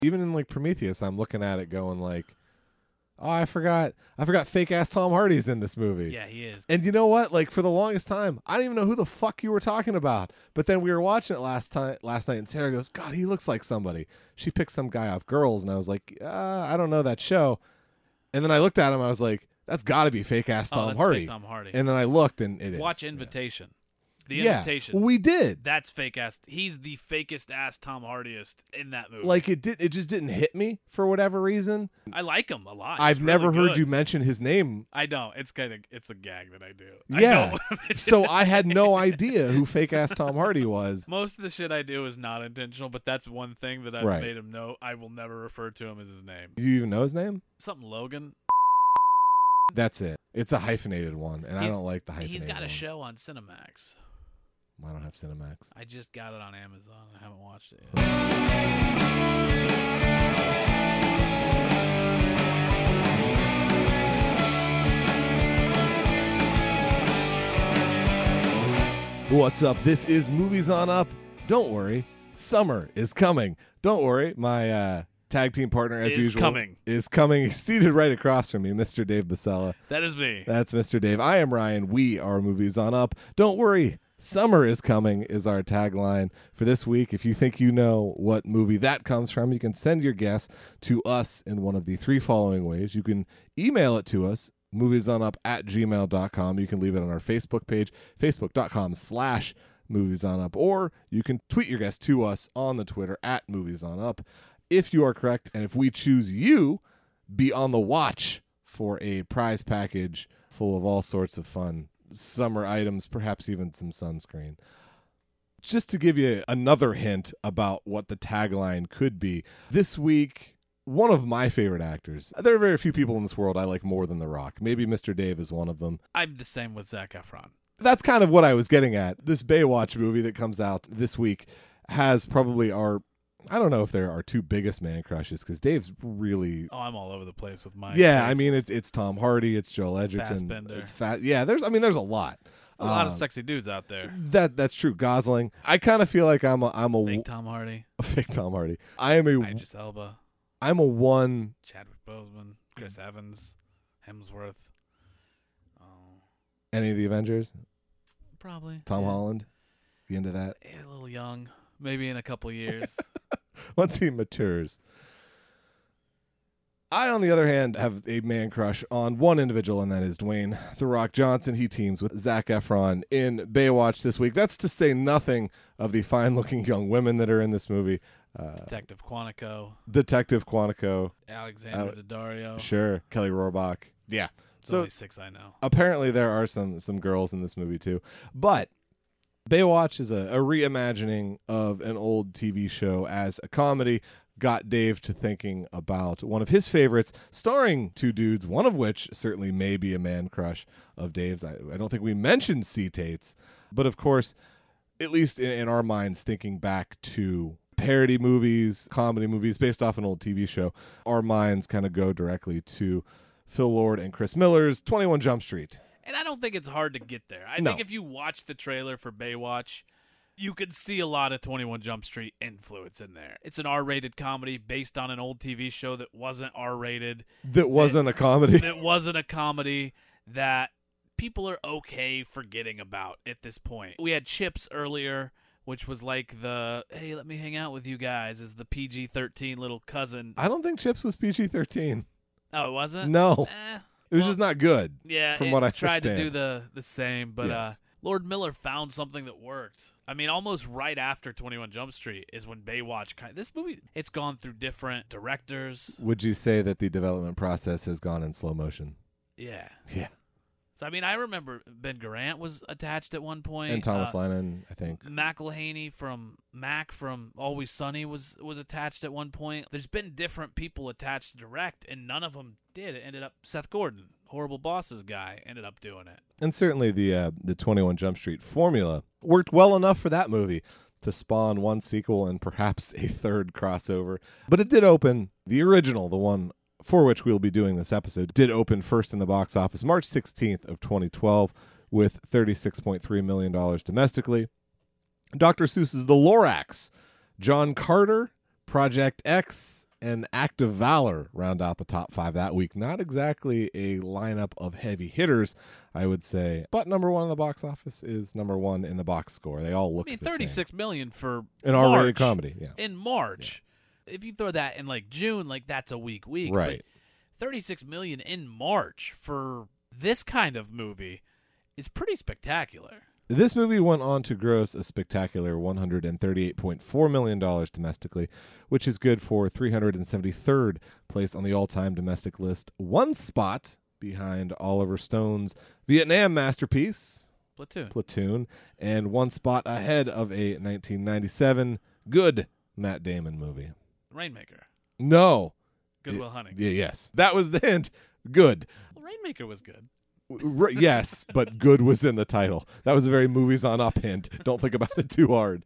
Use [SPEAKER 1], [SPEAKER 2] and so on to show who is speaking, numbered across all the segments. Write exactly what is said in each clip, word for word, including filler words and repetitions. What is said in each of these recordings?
[SPEAKER 1] Even in like Prometheus, I'm looking at it going like, oh, I forgot, I forgot fake ass Tom Hardy's in this movie.
[SPEAKER 2] Yeah, he is.
[SPEAKER 1] And you know what? Like for the longest time, I didn't even know who the fuck you were talking about. But then we were watching it last time, last night, and Sarah goes, "God, he looks like somebody." She picked some guy off Girls, and I was like, uh, "I don't know that show." And then I looked at him, I was like, "That's got to be fake ass Tom
[SPEAKER 2] oh, that's
[SPEAKER 1] Hardy."
[SPEAKER 2] Fake Tom Hardy.
[SPEAKER 1] And then I looked, and it is.
[SPEAKER 2] Watch Invitation. The
[SPEAKER 1] yeah.
[SPEAKER 2] Invitation.
[SPEAKER 1] Well, we did.
[SPEAKER 2] That's fake ass. He's the fakest ass Tom Hardyest in that movie.
[SPEAKER 1] Like it did. It just didn't hit me for whatever reason.
[SPEAKER 2] I like him a lot.
[SPEAKER 1] I've
[SPEAKER 2] He's
[SPEAKER 1] never
[SPEAKER 2] really
[SPEAKER 1] heard
[SPEAKER 2] good.
[SPEAKER 1] you mention his name.
[SPEAKER 2] I don't. It's kind of it's a gag that I do.
[SPEAKER 1] Yeah.
[SPEAKER 2] I don't mention
[SPEAKER 1] So
[SPEAKER 2] his
[SPEAKER 1] I had
[SPEAKER 2] name.
[SPEAKER 1] no idea who fake ass Tom Hardy was.
[SPEAKER 2] Most of the shit I do is not intentional, but that's one thing that I've
[SPEAKER 1] Right.
[SPEAKER 2] made him know. I will never refer to him as his name.
[SPEAKER 1] Do you even know his name?
[SPEAKER 2] Something Logan.
[SPEAKER 1] That's it. It's a hyphenated one, and I
[SPEAKER 2] He's-
[SPEAKER 1] don't like the hyphenated
[SPEAKER 2] He's got a
[SPEAKER 1] ones.
[SPEAKER 2] show on Cinemax.
[SPEAKER 1] I don't have Cinemax.
[SPEAKER 2] I just got it on Amazon. I haven't watched it yet.
[SPEAKER 1] What's up? This is Movies on Up. Don't worry, summer is coming. Don't worry, my uh, tag team partner, as
[SPEAKER 2] Is
[SPEAKER 1] usual,
[SPEAKER 2] coming.
[SPEAKER 1] is coming. He's seated right across from me, Mister Dave Basella.
[SPEAKER 2] That is me.
[SPEAKER 1] That's Mister Dave. I am Ryan. We are Movies on Up. Don't worry, summer is coming is our tagline for this week. If you think you know what movie that comes from, you can send your guess to us in one of the three following ways. You can email it to us, moviesonup at gmail dot com. You can leave it on our Facebook page, facebook.com slash moviesonup, or you can tweet your guess to us on the Twitter at moviesonup. If you are correct, and if we choose you, be on the watch for a prize package full of all sorts of fun summer items, perhaps even some sunscreen. Just to give you another hint about what the tagline could be, this week, one of my favorite actors. There are very few people in this world I like more than The Rock. Maybe Mister Dave is one of them.
[SPEAKER 2] I'm the same with Zac Efron.
[SPEAKER 1] That's kind of what I was getting at. This Baywatch movie that comes out this week has probably our, I don't know if they're our two biggest man crushes, because Dave's really...
[SPEAKER 2] Oh, I'm all over the place with my.
[SPEAKER 1] Yeah, I
[SPEAKER 2] tastes.
[SPEAKER 1] mean, it's it's Tom Hardy, it's Joel Edgerton.
[SPEAKER 2] Fassbender.
[SPEAKER 1] It's fat. Yeah, there's, I mean, there's a lot.
[SPEAKER 2] a lot of
[SPEAKER 1] Um,
[SPEAKER 2] sexy dudes out there.
[SPEAKER 1] That That's true. Gosling. I kind of feel like I'm a, I'm a,
[SPEAKER 2] Fake Tom Hardy,
[SPEAKER 1] a fake Tom Hardy. I am a,
[SPEAKER 2] Idris Elba,
[SPEAKER 1] I'm a one...
[SPEAKER 2] Chadwick Boseman, Chris Evans, Hemsworth. Oh,
[SPEAKER 1] Any of the Avengers?
[SPEAKER 2] probably
[SPEAKER 1] Tom
[SPEAKER 2] yeah.
[SPEAKER 1] Holland? You into that?
[SPEAKER 2] Yeah, a little young. Maybe in a couple years.
[SPEAKER 1] Once he matures. I, on the other hand, have a man crush on one individual, and that is Dwayne The Rock Johnson. He teams with Zac Efron in Baywatch this week. That's to say nothing of the fine-looking young women that are in this movie. Uh,
[SPEAKER 2] Detective Quantico,
[SPEAKER 1] Detective Quantico.
[SPEAKER 2] Alexander
[SPEAKER 1] Uh,
[SPEAKER 2] Daddario.
[SPEAKER 1] Sure. Kelly Rohrbach. Yeah.
[SPEAKER 2] It's
[SPEAKER 1] So
[SPEAKER 2] only six I know.
[SPEAKER 1] apparently there are some some girls in this movie too. But Baywatch is a, a reimagining of an old T V show as a comedy. Got Dave to thinking about one of his favorites, starring two dudes, one of which certainly may be a man crush of Dave's. I, I don't think we mentioned C. Tates, but of course, at least in, in our minds, thinking back to parody movies, comedy movies based off an old T V show, our minds kind of go directly to Phil Lord and Chris Miller's twenty-one Jump Street.
[SPEAKER 2] And I don't think it's hard to get there. I
[SPEAKER 1] No.
[SPEAKER 2] think if you watch the trailer for Baywatch, you could see a lot of twenty-one Jump Street influence in there. It's an R-rated comedy based on an old T V show that wasn't R-rated.
[SPEAKER 1] That wasn't a comedy.
[SPEAKER 2] That wasn't a comedy that people are okay forgetting about at this point. We had Chips earlier, which was like the, hey, let me hang out with you guys, as the P G thirteen little cousin.
[SPEAKER 1] I don't think Chips was P G thirteen.
[SPEAKER 2] Oh, it wasn't?
[SPEAKER 1] No.
[SPEAKER 2] Eh,
[SPEAKER 1] It was
[SPEAKER 2] well,
[SPEAKER 1] just not good.
[SPEAKER 2] Yeah,
[SPEAKER 1] from
[SPEAKER 2] it
[SPEAKER 1] what I
[SPEAKER 2] tried to do
[SPEAKER 1] understand.
[SPEAKER 2] the, the same, but uh,
[SPEAKER 1] Yes.
[SPEAKER 2] Lord Miller found something that worked. I mean, almost right after twenty-one Jump Street is when Baywatch kind. This movie, it's gone through different directors.
[SPEAKER 1] Would you say that the development process has gone in slow motion?
[SPEAKER 2] Yeah.
[SPEAKER 1] Yeah.
[SPEAKER 2] So I mean, I remember Ben Garant was attached at one point.
[SPEAKER 1] And Thomas
[SPEAKER 2] uh,
[SPEAKER 1] Lennon, I think.
[SPEAKER 2] McElhaney from Mac from Always Sunny was was attached at one point. There's been different people attached to direct, and none of them did. It ended up Seth Gordon, Horrible Bosses guy, ended up doing it.
[SPEAKER 1] And certainly the uh, the twenty-one Jump Street formula worked well enough for that movie to spawn one sequel and perhaps a third crossover. But it did open, the original, the one for which we'll be doing this episode, did open first in the box office March sixteenth of twenty twelve with thirty-six point three million dollars domestically. Doctor Seuss's The Lorax, John Carter, Project X, and Act of Valor round out the top five that week. Not exactly a lineup of heavy hitters, I would say. But number one in the box office is number one in the box score. They all look
[SPEAKER 2] I mean,
[SPEAKER 1] the same.
[SPEAKER 2] thirty-six million for
[SPEAKER 1] An
[SPEAKER 2] March,
[SPEAKER 1] R-rated comedy, yeah.
[SPEAKER 2] In March. Yeah. If you throw that in like June, like that's a weak week.
[SPEAKER 1] Right.
[SPEAKER 2] But thirty-six million in March for this kind of movie is pretty spectacular.
[SPEAKER 1] This movie went on to gross a spectacular one hundred thirty-eight point four million dollars domestically, which is good for three hundred seventy-third place on the all-time domestic list. One spot behind Oliver Stone's Vietnam masterpiece,
[SPEAKER 2] Platoon.
[SPEAKER 1] Platoon, and one spot ahead of a nineteen ninety-seven good Matt Damon movie.
[SPEAKER 2] Rainmaker.
[SPEAKER 1] No.
[SPEAKER 2] Good Will Hunting.
[SPEAKER 1] Yeah, yes. That was the hint. Good.
[SPEAKER 2] Well, Rainmaker was good.
[SPEAKER 1] R- yes, but good was in the title. That was a very movies on up hint. Don't think about it too hard.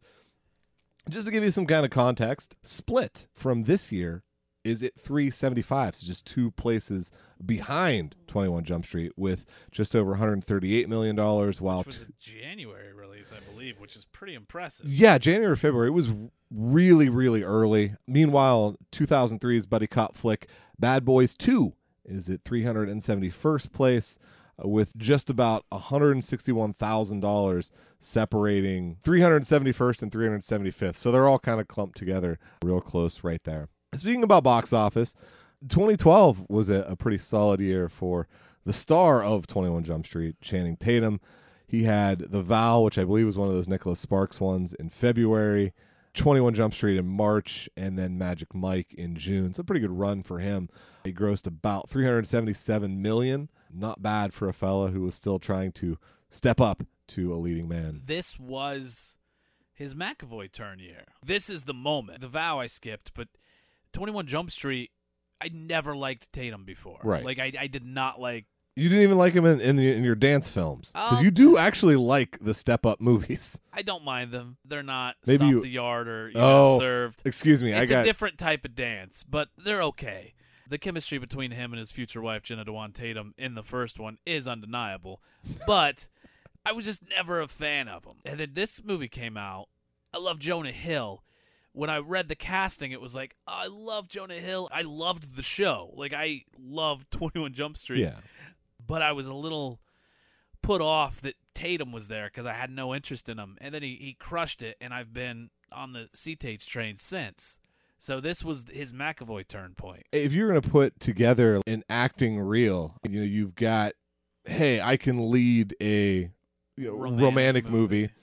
[SPEAKER 1] Just to give you some kind of context, Split from this year is at three seventy-five, so just two places behind twenty-one Jump Street with just over one hundred thirty-eight million dollars. While
[SPEAKER 2] Which was a January release, I believe, which is pretty impressive.
[SPEAKER 1] Yeah, January, February. It was really, really early. Meanwhile, two thousand three's buddy cop flick Bad Boys two is at three hundred seventy-first place, with just about one hundred sixty-one thousand dollars separating three hundred seventy-first and three hundred seventy-fifth. So they're all kind of clumped together real close right there. Speaking about box office, twenty twelve was a, a pretty solid year for the star of twenty-one Jump Street, Channing Tatum. He had The Vow, which I believe was one of those Nicholas Sparks ones, in February, twenty-one Jump Street in March, and then Magic Mike in June. So a pretty good run for him. He grossed about three hundred seventy-seven million dollars. Not bad for a fella who was still trying to step up to a leading man.
[SPEAKER 2] This was his McAvoy turn year. This is the moment. The Vow I skipped, but twenty-one Jump Street, I never liked Tatum before.
[SPEAKER 1] Right.
[SPEAKER 2] Like, I, I did not like...
[SPEAKER 1] You didn't even like him in, in, the, in your dance films. Because
[SPEAKER 2] Um,
[SPEAKER 1] you do actually like the step-up movies.
[SPEAKER 2] I don't mind them. They're not
[SPEAKER 1] Maybe
[SPEAKER 2] Stomp
[SPEAKER 1] you-
[SPEAKER 2] the Yard or you
[SPEAKER 1] Oh,
[SPEAKER 2] Got Served.
[SPEAKER 1] Excuse me.
[SPEAKER 2] It's
[SPEAKER 1] I got
[SPEAKER 2] a different type of dance, but they're okay. The chemistry between him and his future wife, Jenna Dewan Tatum, in the first one is undeniable. But I was just never a fan of him. And then this movie came out. I love Jonah Hill. When I read the casting, it was like, oh, I love Jonah Hill. I loved the show. Like, I loved twenty-one Jump Street.
[SPEAKER 1] Yeah.
[SPEAKER 2] But I was a little put off that Tatum was there because I had no interest in him. And then he, he crushed it, and I've been on the C-Tates train since. So this was his McAvoy turn point.
[SPEAKER 1] If you're going to put together an acting reel, you know, you've got, hey, I can lead a you know, romantic, romantic movie. movie.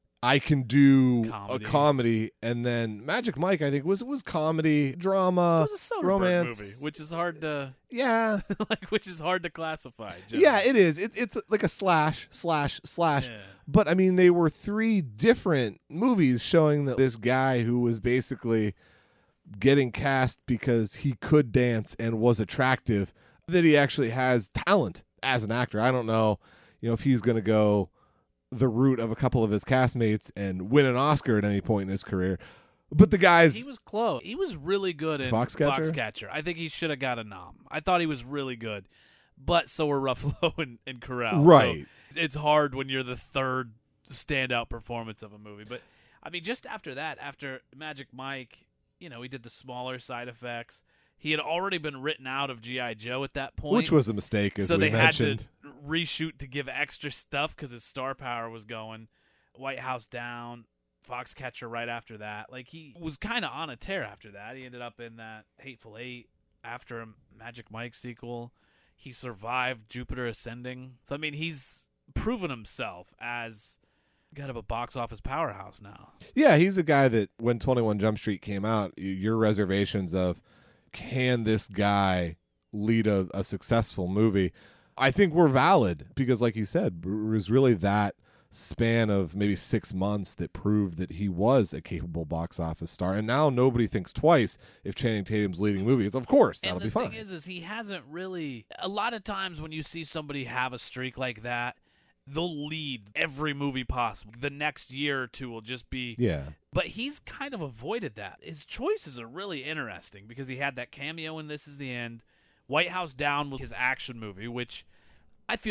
[SPEAKER 1] I can do
[SPEAKER 2] Comedy.
[SPEAKER 1] a comedy, and then Magic Mike, I think, was was comedy, drama,
[SPEAKER 2] It was a Soderbergh
[SPEAKER 1] romance
[SPEAKER 2] movie, which is hard to
[SPEAKER 1] yeah,
[SPEAKER 2] like, which is hard to classify. Joe.
[SPEAKER 1] yeah, it is. It's it's like a slash, slash, slash.
[SPEAKER 2] Yeah.
[SPEAKER 1] But I mean, they were three different movies showing that this guy who was basically getting cast because he could dance and was attractive, that he actually has talent as an actor. I don't know, you know, if he's going to go the route of a couple of his castmates and win an Oscar at any point in his career. But the guys,
[SPEAKER 2] He was close. He was really good in
[SPEAKER 1] Foxcatcher?
[SPEAKER 2] Foxcatcher. I think he should have got a nom. I thought he was really good. But so were Ruffalo and, and Carell.
[SPEAKER 1] right.
[SPEAKER 2] So it's hard when you're the third standout performance of a movie. But, I mean, just after that, after Magic Mike, you know, he did the smaller side effects. He had already been written out of G I. Joe at that point.
[SPEAKER 1] Which was a mistake, as
[SPEAKER 2] so
[SPEAKER 1] we
[SPEAKER 2] they
[SPEAKER 1] mentioned.
[SPEAKER 2] had to reshoot to give extra stuff because his star power was going. White House Down, Foxcatcher right after that. Like, he was kind of on a tear after that. He ended up in that Hateful Eight after a Magic Mike sequel. He survived Jupiter Ascending. So, I mean, he's proven himself as kind of a box office powerhouse now.
[SPEAKER 1] Yeah, he's a guy that when twenty-one Jump Street came out, y- your reservations of, can this guy lead a, a successful movie, I think were valid because, like you said, it was really that span of maybe six months that proved that he was a capable box office star. And now nobody thinks twice if Channing Tatum's leading movies. Of course, that'll
[SPEAKER 2] and the
[SPEAKER 1] be fine.
[SPEAKER 2] thing is, is he hasn't really. A lot of times when you see somebody have a streak like that, they'll lead every movie possible. The next year or two will just be.
[SPEAKER 1] Yeah.
[SPEAKER 2] But he's kind of avoided that. His choices are really interesting because he had that cameo in This Is the End. White House Down was his action movie, which I feel is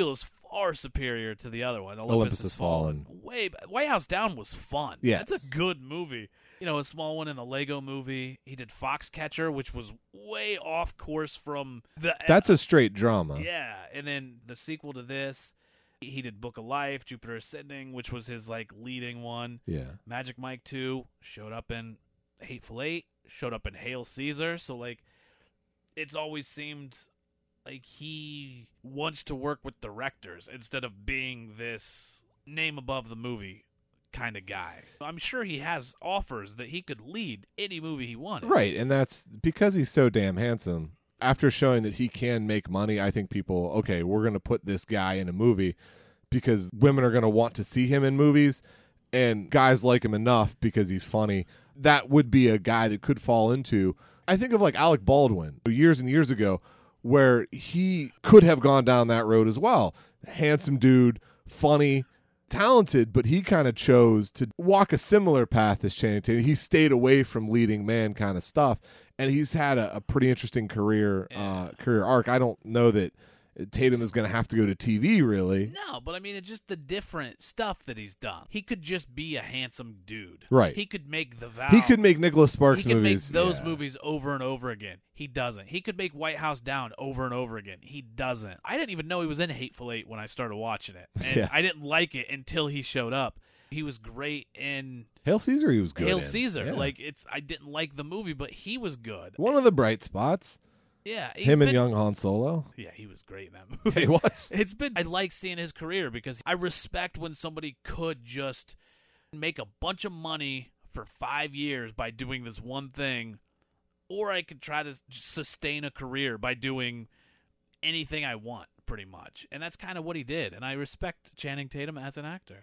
[SPEAKER 2] far superior to the other one. Olympus,
[SPEAKER 1] Olympus
[SPEAKER 2] Has
[SPEAKER 1] Has Fallen.
[SPEAKER 2] Fallen. Way White House Down was fun.
[SPEAKER 1] Yes.
[SPEAKER 2] That's a good movie. You know, a small one in the Lego movie. He did Foxcatcher, which was way off course from the.
[SPEAKER 1] That's a straight drama.
[SPEAKER 2] Yeah, and then the sequel to this, he did Book of Life, Jupiter Ascending, which was his like leading one.
[SPEAKER 1] Yeah.
[SPEAKER 2] Magic Mike two showed up in Hateful Eight, showed up in Hail Caesar. So like, it's always seemed like he wants to work with directors instead of being this name above the movie kind of guy. I'm sure he has offers that he could lead any movie he wanted.
[SPEAKER 1] Right, and that's because he's so damn handsome. After showing that he can make money, I think people, okay, we're going to put this guy in a movie because women are going to want to see him in movies, and guys like him enough because he's funny. That would be a guy that could fall into. I think of like Alec Baldwin years and years ago, where he could have gone down that road as well. Handsome dude, funny, talented, but he kind of chose to walk a similar path as Channing Tatum. He stayed away from leading man kind of stuff, and he's had a, a pretty interesting career uh, career arc. I don't know that Tatum is going to have to go to T V, really.
[SPEAKER 2] No, but I mean, it's just the different stuff that he's done. He could just be a handsome dude.
[SPEAKER 1] Right.
[SPEAKER 2] He could make The Vow.
[SPEAKER 1] He could make Nicholas Sparks
[SPEAKER 2] He could
[SPEAKER 1] movies.
[SPEAKER 2] make those
[SPEAKER 1] yeah.
[SPEAKER 2] movies over and over again. He doesn't. He could make White House Down over and over again. He doesn't. I didn't even know he was in Hateful Eight when I started watching it. And
[SPEAKER 1] Yeah.
[SPEAKER 2] I didn't like it until he showed up. He was great in
[SPEAKER 1] Hail Caesar, he was good
[SPEAKER 2] Hail
[SPEAKER 1] in.
[SPEAKER 2] Caesar.
[SPEAKER 1] Yeah.
[SPEAKER 2] Like it's I didn't like the movie, but he was good.
[SPEAKER 1] One of the bright spots.
[SPEAKER 2] Yeah. he's
[SPEAKER 1] Him and
[SPEAKER 2] been-
[SPEAKER 1] young Han Solo.
[SPEAKER 2] Yeah, he was great in that movie.
[SPEAKER 1] He was.
[SPEAKER 2] It's been I like seeing his career because I respect when somebody could just make a bunch of money for five years by doing this one thing, or I could try to sustain a career by doing anything I want, pretty much. And that's kind of what he did, and I respect Channing Tatum as an actor.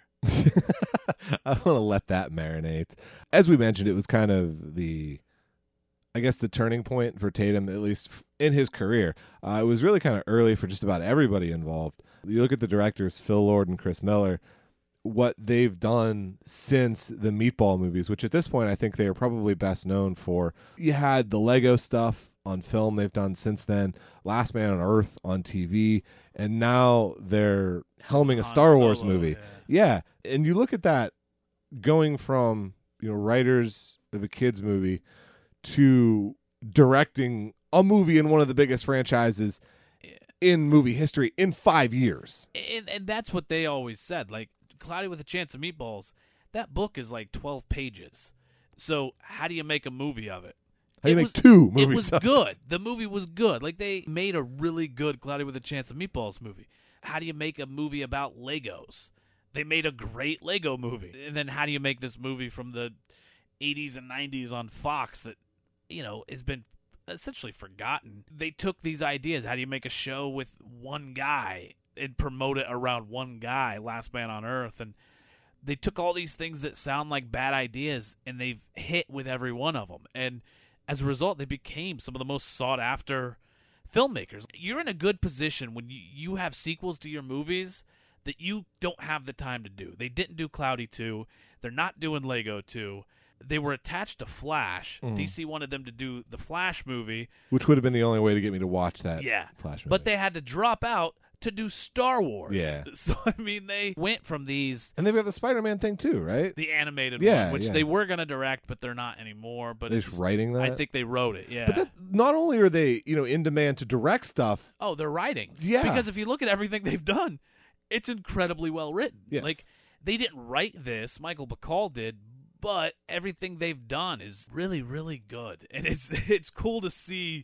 [SPEAKER 1] I want to let that marinate. As we mentioned, it was kind of the, I guess, the turning point for Tatum, at least in his career. Uh, it was really kind of early for just about everybody involved. You look at the directors, Phil Lord and Chris Miller, what they've done since the Meatball movies, which at this point I think they are probably best known for. You had the Lego stuff on film they've done since then, Last Man on Earth on T V, and now they're helming a
[SPEAKER 2] Han
[SPEAKER 1] Star Wars
[SPEAKER 2] Solo,
[SPEAKER 1] movie.
[SPEAKER 2] yeah.
[SPEAKER 1] Yeah, and you look at that going from, you know, writers of a kids movie to directing a movie in one of the biggest franchises in movie history in five years.
[SPEAKER 2] And, and that's what they always said. Like, Cloudy with a Chance of Meatballs, that book is like twelve pages. So how do you make a movie of it?
[SPEAKER 1] How do you
[SPEAKER 2] It
[SPEAKER 1] make
[SPEAKER 2] was-
[SPEAKER 1] two movies?
[SPEAKER 2] It was
[SPEAKER 1] of
[SPEAKER 2] good. The movie was good. Like, they made a really good Cloudy with a Chance of Meatballs movie. How do you make a movie about Legos? They made a great Lego movie. And then how do you make this movie from the eighties and nineties on Fox that, you know, has been essentially forgotten? They took these ideas. How do you make a show with one guy and promote it around one guy, Last Man on Earth? And they took all these things that sound like bad ideas, and they've hit with every one of them. And as a result, they became some of the most sought-after filmmakers. You're in a good position when you, you have sequels to your movies that you don't have the time to do. They didn't do Cloudy two. They're not doing Lego two. They were attached to Flash.
[SPEAKER 1] Mm.
[SPEAKER 2] D C wanted them to do the Flash movie.
[SPEAKER 1] Which would have been the only way to get me to watch that
[SPEAKER 2] Yeah.
[SPEAKER 1] Flash movie.
[SPEAKER 2] But they had to drop out to do Star Wars.
[SPEAKER 1] Yeah.
[SPEAKER 2] So, I mean, they went from these,
[SPEAKER 1] and they've got the Spider-Man thing too, right?
[SPEAKER 2] the animated
[SPEAKER 1] Yeah,
[SPEAKER 2] one, which
[SPEAKER 1] yeah.
[SPEAKER 2] they were going to direct, but they're not anymore. But
[SPEAKER 1] They're
[SPEAKER 2] it's,
[SPEAKER 1] just writing that.
[SPEAKER 2] I think they wrote it, yeah.
[SPEAKER 1] But that, not only are they, you know, in demand to direct stuff.
[SPEAKER 2] Oh, they're writing.
[SPEAKER 1] Yeah.
[SPEAKER 2] Because if you look at everything they've done, it's incredibly well written.
[SPEAKER 1] Yes.
[SPEAKER 2] Like, they didn't write this, Michael Bacall did, but everything they've done is really, really good. And it's it's cool to see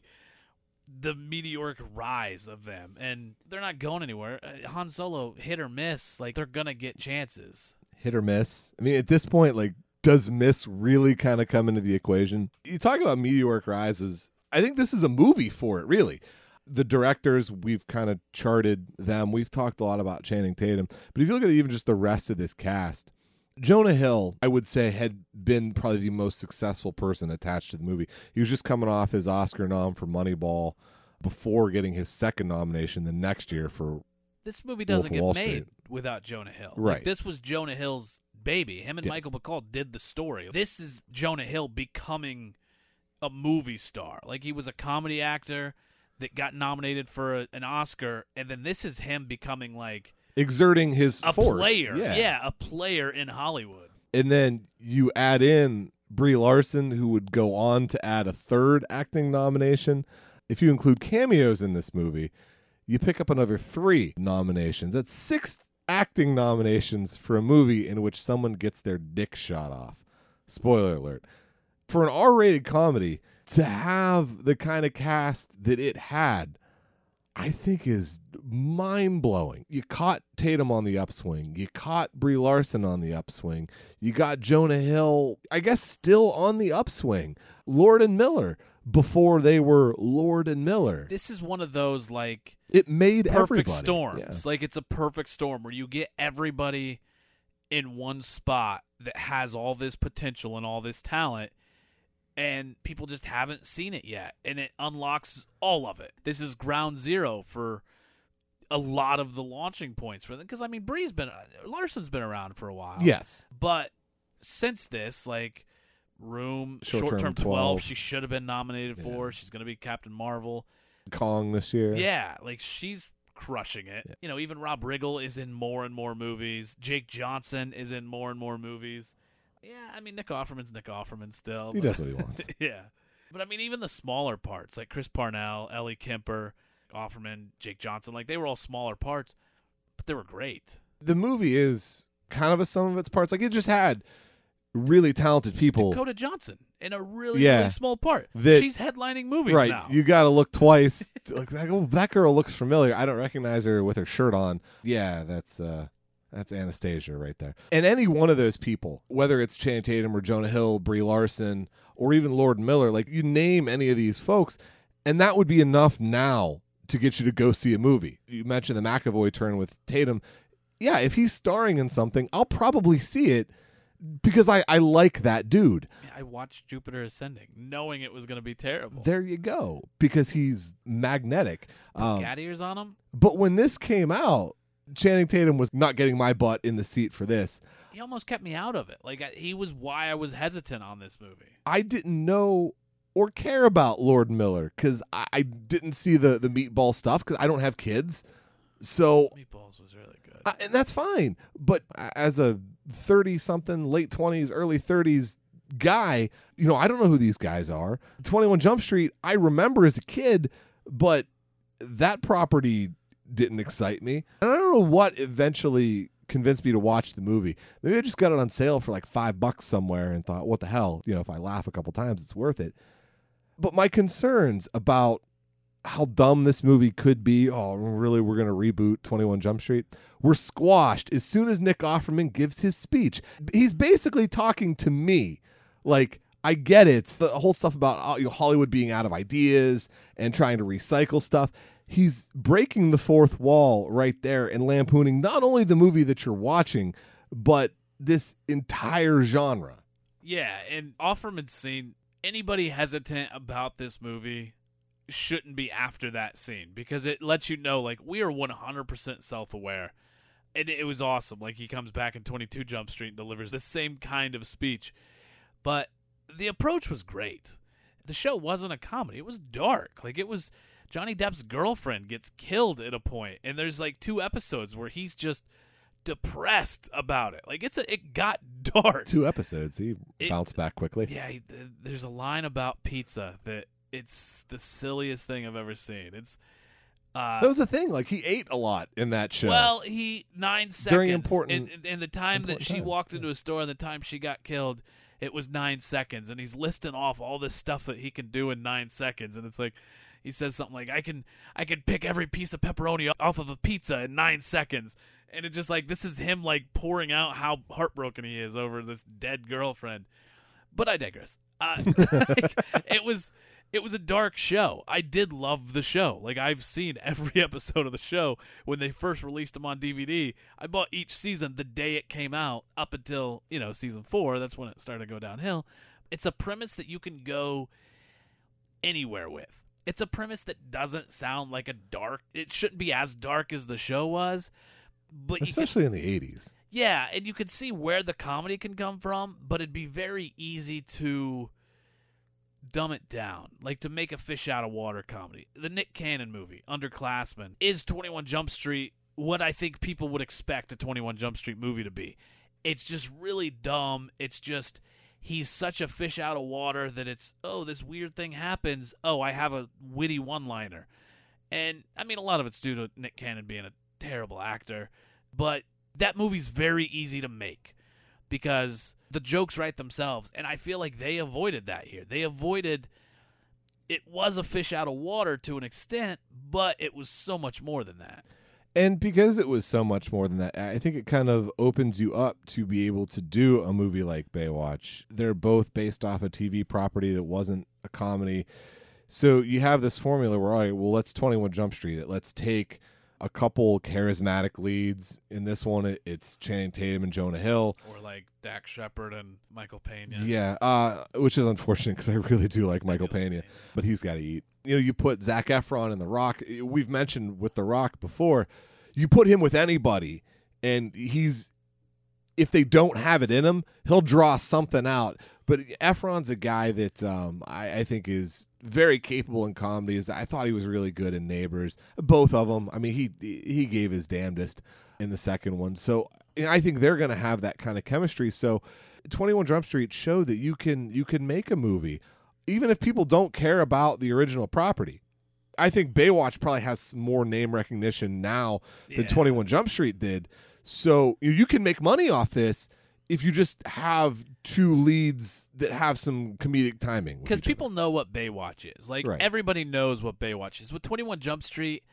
[SPEAKER 2] the meteoric rise of them. And they're not going anywhere. Uh, Han Solo, hit or miss, like, they're going to get chances.
[SPEAKER 1] Hit or miss. I mean, at this point, like, does miss really kind of come into the equation? You talk about meteoric rises. I think this is a movie for it, really. The directors, we've kind of charted them. We've talked a lot about Channing Tatum. But if you look at even just the rest of this cast, Jonah Hill, I would say, had been probably the most successful person attached to the movie. He was just coming off his Oscar nom for Moneyball before getting his second nomination the next year for
[SPEAKER 2] This movie
[SPEAKER 1] Wolf
[SPEAKER 2] doesn't
[SPEAKER 1] of
[SPEAKER 2] get
[SPEAKER 1] Wall
[SPEAKER 2] made
[SPEAKER 1] Street.
[SPEAKER 2] without Jonah Hill.
[SPEAKER 1] Right.
[SPEAKER 2] Like, this was Jonah Hill's baby. Him and
[SPEAKER 1] Yes.
[SPEAKER 2] Michael Bacall did the story. This is Jonah Hill becoming a movie star. Like, he was a comedy actor that got nominated for a, an Oscar, and then this is him becoming, like,
[SPEAKER 1] exerting his
[SPEAKER 2] a
[SPEAKER 1] force.
[SPEAKER 2] player.
[SPEAKER 1] Yeah.
[SPEAKER 2] yeah, a player in Hollywood.
[SPEAKER 1] And then you add in Brie Larson, who would go on to add a third acting nomination. If you include cameos in this movie, you pick up another three nominations. That's six acting nominations for a movie in which someone gets their dick shot off. Spoiler alert. For an R-rated comedy, to have the kind of cast that it had, I think is mind-blowing. You caught Tatum on the upswing. You caught Brie Larson on the upswing. You got Jonah Hill, I guess, still on the upswing. Lord and Miller, before they were Lord and Miller.
[SPEAKER 2] This is one of those, like,
[SPEAKER 1] It made
[SPEAKER 2] perfect
[SPEAKER 1] everybody.
[SPEAKER 2] storms.
[SPEAKER 1] Yeah.
[SPEAKER 2] Like, it's a perfect storm where you get everybody in one spot that has all this potential and all this talent, and people just haven't seen it yet, and it unlocks all of it. This is ground zero for a lot of the launching points for them, because I mean, Brie's been Larson's been around for a while,
[SPEAKER 1] Yes.
[SPEAKER 2] but since this, like, Room,
[SPEAKER 1] Short-term
[SPEAKER 2] Short Term
[SPEAKER 1] twelve.
[SPEAKER 2] twelve, she should have been nominated
[SPEAKER 1] Yeah.
[SPEAKER 2] for. She's going to be Captain Marvel.
[SPEAKER 1] Kong this year.
[SPEAKER 2] Yeah, like, she's crushing it.
[SPEAKER 1] Yeah.
[SPEAKER 2] You know, even Rob Riggle is in more and more movies. Jake Johnson is in more and more movies. Yeah, I mean, Nick Offerman's Nick Offerman still.
[SPEAKER 1] He
[SPEAKER 2] but-
[SPEAKER 1] does what he wants.
[SPEAKER 2] yeah. But I mean, even the smaller parts, like Chris Parnell, Ellie Kemper, Offerman, Jake Johnson, like, they were all smaller parts, but they were great.
[SPEAKER 1] The movie is kind of a sum of its parts. Like, it just had really talented people.
[SPEAKER 2] Dakota Johnson in a really,
[SPEAKER 1] Yeah.
[SPEAKER 2] really small part.
[SPEAKER 1] That-
[SPEAKER 2] She's headlining movies
[SPEAKER 1] Right.
[SPEAKER 2] now.
[SPEAKER 1] You got to look twice. to- like, that, oh, that girl looks familiar. I don't recognize her with her shirt on. Yeah, that's uh, that's Anastasia right there. And any one of those people, whether it's Channing Tatum or Jonah Hill, Brie Larson, or even Lord Miller, like, you name any of these folks, and that would be enough now to get you to go see a movie. You mentioned the McAvoy turn with Tatum. Yeah, if he's starring in something, I'll probably see it because I, I like that dude.
[SPEAKER 2] I watched Jupiter Ascending, knowing it was going to be terrible.
[SPEAKER 1] There you go, because he's magnetic. Um,
[SPEAKER 2] Cat ears on him.
[SPEAKER 1] but when this came out, Channing Tatum was not getting my butt in the seat for this.
[SPEAKER 2] He almost kept me out of it. Like, I, he was why I was hesitant on this movie.
[SPEAKER 1] I didn't know or care about Lord Miller because I, I didn't see the, the meatball stuff because I don't have kids. So,
[SPEAKER 2] Meatballs was really good.
[SPEAKER 1] uh, and that's fine. But as a thirty-something, late twenties, early thirties guy, you know, I don't know who these guys are. twenty-one Jump Street, I remember as a kid, but that property didn't excite me. And I don't know what eventually convinced me to watch the movie. Maybe I just got it on sale for like five bucks somewhere and thought, what the hell? You know, if I laugh a couple times, it's worth it. But my concerns about how dumb this movie could be, oh, really, we're going to reboot twenty-one Jump Street, were squashed as soon as Nick Offerman gives his speech. He's basically talking to me. Like, I get it. The whole stuff about, you know, Hollywood being out of ideas and trying to recycle stuff. He's breaking the fourth wall right there and lampooning not only the movie that you're watching, but this entire genre.
[SPEAKER 2] Yeah, and Offerman's scene, anybody hesitant about this movie shouldn't be after that scene, because it lets you know, like, we are one hundred percent self-aware. And it was awesome. Like, he comes back in twenty-two Jump Street and delivers the same kind of speech. But the approach was great. The show wasn't a comedy. It was dark. Like, it was Johnny Depp's girlfriend gets killed at a point, and there's like two episodes where he's just depressed about it. Like, it's a, it got dark.
[SPEAKER 1] Two episodes. He
[SPEAKER 2] It-
[SPEAKER 1] bounced back quickly.
[SPEAKER 2] Yeah, he, th- there's a line about pizza that it's the silliest thing I've ever seen. It's uh,
[SPEAKER 1] That was the thing. Like, he ate a lot in that show.
[SPEAKER 2] well, he nine seconds
[SPEAKER 1] During important-
[SPEAKER 2] in, in, in the time that
[SPEAKER 1] important
[SPEAKER 2] she
[SPEAKER 1] times,
[SPEAKER 2] walked
[SPEAKER 1] yeah.
[SPEAKER 2] into a store and the time she got killed, it was nine seconds, and he's listing off all this stuff that he can do in nine seconds, and it's like he says something like, "I can I can pick every piece of pepperoni off of a pizza in nine seconds," and it's just like, this is him like pouring out how heartbroken he is over this dead girlfriend. But I digress. Uh, like, it was. It was a dark show. I did love the show. Like, I've seen every episode of the show. When they first released them on D V D, I bought each season the day it came out up until, you know, season four. That's when it started to go downhill. It's a premise that you can go anywhere with. It's a premise that doesn't sound like a dark... It shouldn't be as dark as the show was. But you can,
[SPEAKER 1] especially in the eighties.
[SPEAKER 2] yeah, and you could see where the comedy can come from, but it'd be very easy to dumb it down, like to make a fish out of water comedy. The Nick Cannon movie, Underclassmen, is twenty-one Jump Street what I think people would expect a twenty-one Jump Street movie to be. It's just really dumb. It's just he's such a fish out of water that it's, oh, this weird thing happens. Oh, I have a witty one-liner. And, I mean, a lot of it's due to Nick Cannon being a terrible actor. But that movie's very easy to make because the jokes write themselves. And I feel like they avoided that here. They avoided, it was a fish out of water to an extent, but it was so much more than that.
[SPEAKER 1] And because it was so much more than that, I think it kind of opens you up to be able to do a movie like Baywatch. They're both based off a T V property that wasn't a comedy. So you have this formula where, all right, well, let's twenty-one Jump Street it. Let's take a couple charismatic leads. In this one, it, it's Channing Tatum and Jonah Hill.
[SPEAKER 2] Or like Dax Shepard and Michael Pena.
[SPEAKER 1] Yeah, uh, which is unfortunate because I really do like Michael Pena, but he's got to eat. You know, you put Zac Efron in The Rock. We've mentioned with The Rock before, you put him with anybody, and he's, if they don't have it in him, he'll draw something out. But Efron's a guy that um, I, I think is very capable in comedies. I thought he was really good in Neighbors. Both of them. I mean, he he gave his damnedest in the second one. So you know, I think they're going to have that kind of chemistry. So twenty-one Jump Street showed that you can you can make a movie, even if people don't care about the original property. I think Baywatch probably has more name recognition now than
[SPEAKER 2] Yeah.
[SPEAKER 1] twenty-one Jump Street did. So you can make money off this if you just have two leads that have some comedic timing. with
[SPEAKER 2] Because
[SPEAKER 1] each
[SPEAKER 2] people know what Baywatch is. Like,
[SPEAKER 1] Right.
[SPEAKER 2] everybody knows what Baywatch is. With twenty-one Jump Street,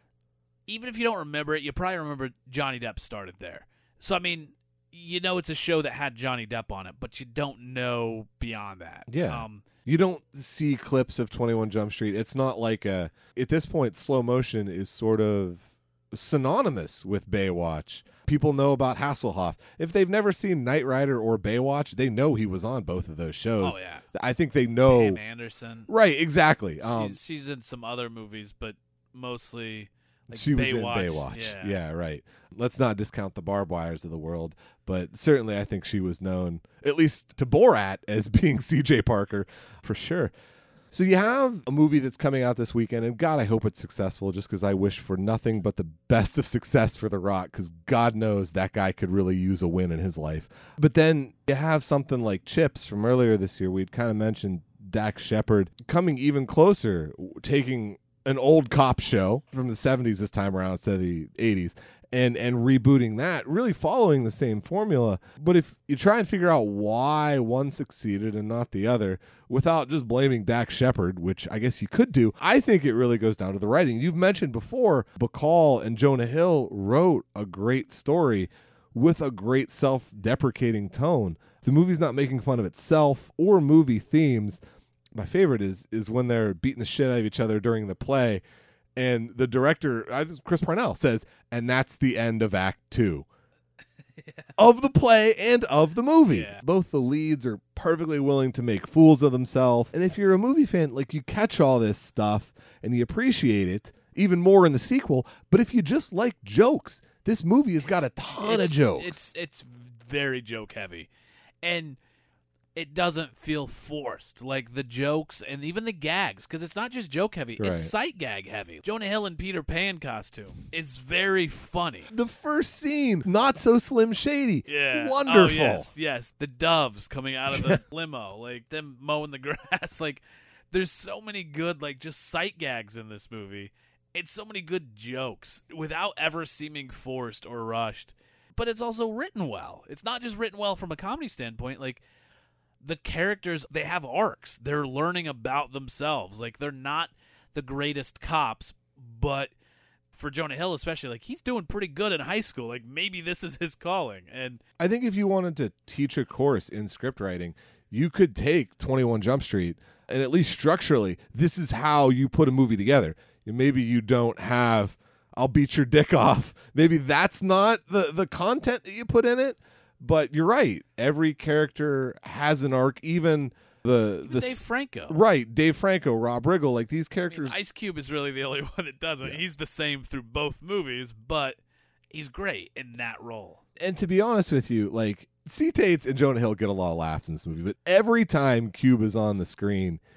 [SPEAKER 2] even if you don't remember it, you probably remember Johnny Depp started there. So, I mean, you know it's a show that had Johnny Depp on it, but you don't know beyond that.
[SPEAKER 1] Yeah.
[SPEAKER 2] Um,
[SPEAKER 1] You don't see clips of twenty-one Jump Street. It's not like a, at this point, slow motion is sort of synonymous with Baywatch. People know about Hasselhoff. If they've never seen Knight Rider or Baywatch, they know he was on both of those shows.
[SPEAKER 2] oh, yeah.
[SPEAKER 1] I think they know.
[SPEAKER 2] Pam Anderson.
[SPEAKER 1] Right, exactly. Um,
[SPEAKER 2] she's, she's in some other movies, but mostly like
[SPEAKER 1] she was
[SPEAKER 2] Baywatch.
[SPEAKER 1] in Baywatch.
[SPEAKER 2] Yeah.
[SPEAKER 1] Yeah, right. Let's not discount the barbed wires of the world, but certainly I think she was known, at least to Borat, as being C J Parker, for sure. So you have a movie that's coming out this weekend, and God, I hope it's successful, just because I wish for nothing but the best of success for The Rock, because God knows that guy could really use a win in his life. But then you have something like Chips from earlier this year. We'd kind of mentioned Dax Shepard coming even closer, taking an old cop show from the seventies this time around instead of the eighties, and and rebooting that, really following the same formula. But if you try and figure out why one succeeded and not the other, without just blaming Dax Shepard, which I guess you could do, I think it really goes down to the writing. You've mentioned before, Bacall and Jonah Hill wrote a great story with a great self-deprecating tone. The movie's not making fun of itself or movie themes. My favorite is is when they're beating the shit out of each other during the play, and the director, Chris Parnell, says, and that's the end of Act Two. Yeah. Of the play and of the movie.
[SPEAKER 2] Yeah.
[SPEAKER 1] Both the leads are perfectly willing to make fools of themselves. And if you're a movie fan, like, you catch all this stuff and you appreciate it even more in the sequel. But if you just like jokes, this movie has got a ton
[SPEAKER 2] it's,
[SPEAKER 1] of jokes.
[SPEAKER 2] It's it's very joke heavy, and it doesn't feel forced, like the jokes and even the gags, because it's not just joke heavy,
[SPEAKER 1] Right.
[SPEAKER 2] it's sight gag heavy. Jonah Hill in Peter Pan costume is very funny.
[SPEAKER 1] The first scene, not so Slim Shady.
[SPEAKER 2] Yeah.
[SPEAKER 1] Wonderful.
[SPEAKER 2] Oh, yes, yes. The doves coming out of the limo, like them mowing the grass. Like, there's so many good, like, just sight gags in this movie. It's so many good jokes without ever seeming forced or rushed. But it's also written well. It's not just written well from a comedy standpoint. Like, the characters, they have arcs. They're learning about themselves. Like, they're not the greatest cops, but for Jonah Hill especially, like, he's doing pretty good in high school. Like, maybe this is his calling. And
[SPEAKER 1] I think if you wanted to teach a course in script writing, you could take twenty-one Jump Street, and at least structurally, this is how you put a movie together. Maybe you don't have, I'll beat your dick off. Maybe that's not the, the content that you put in it. But you're right. Every character has an arc. Even the
[SPEAKER 2] even
[SPEAKER 1] the
[SPEAKER 2] Dave Franco.
[SPEAKER 1] right, Dave Franco, Rob Riggle, like these
[SPEAKER 2] I
[SPEAKER 1] characters.
[SPEAKER 2] mean, Ice Cube is really the only one that doesn't.
[SPEAKER 1] Yeah.
[SPEAKER 2] He's the same through both movies, but he's great in that role.
[SPEAKER 1] And to be honest with you, like, C. Tates and Jonah Hill get a lot of laughs in this movie, but every time Cube is on the screen,